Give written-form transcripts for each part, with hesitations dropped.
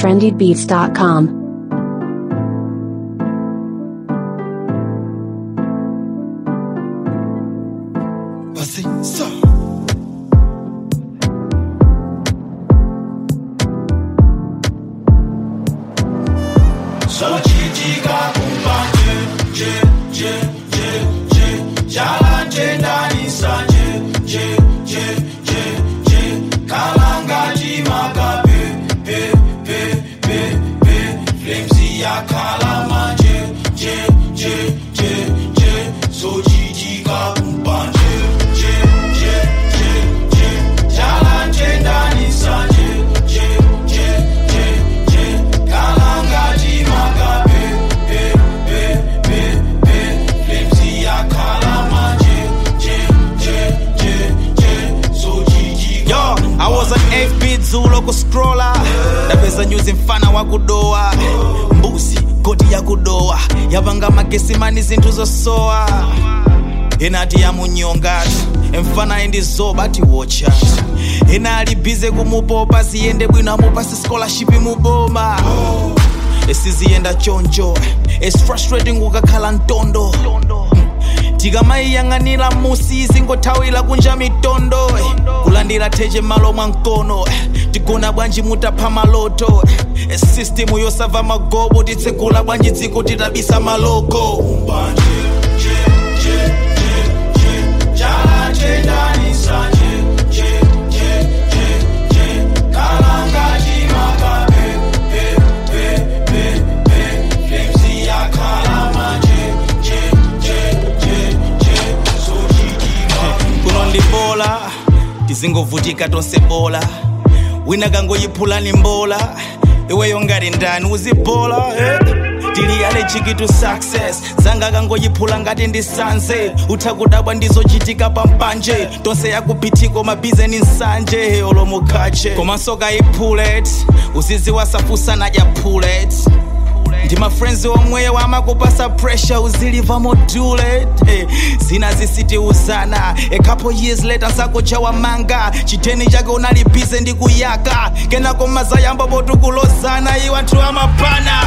trendybeats.com. Scroller napeza news mfana wa kudoa mbuzi koti ya kudoa yapanga magesi mani zinthu zosowa enati ya munyongati mfana endizoba ati watch out ena alibize kumupopa siyende bwino amupasi scholarship muboma esiziyenda choncho it's frustrating ukakhala ntondo tikamaiyanganira musi zingothawira kunja mitondo kulandira theche malo mwa mkono tigona bwanji mutapha maloto system yosava magobo titsekula bwanji dziko titabisa maloko kunondibola tizingovutika tonse bola wina kangoyiphulani mbola iweyo ngati ndani uzibola tili allergic to success zanga kangoyiphula ngati ndisanze uthakudabwa ndizochitika pampanje tonse yakuphithiko mabhize nsanje olomukhache komanso kayiphule uziziwasafusa nadya pullet ndi my friends omweyo amakupasa pressure uziliva module zina zisiti uzana a couple years later nsakochawa manga chiteni chake unalibize ndi kuyaka kenako mazayamba botukulozana iwanthu amapana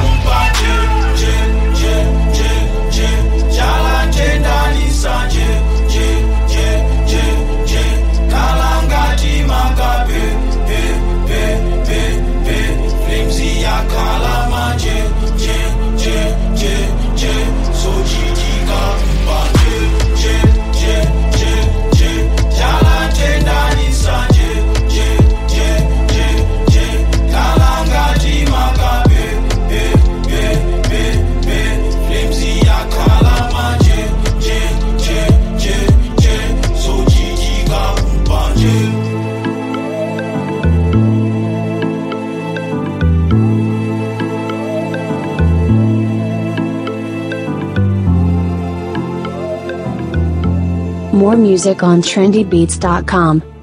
More music on trendybeats.com.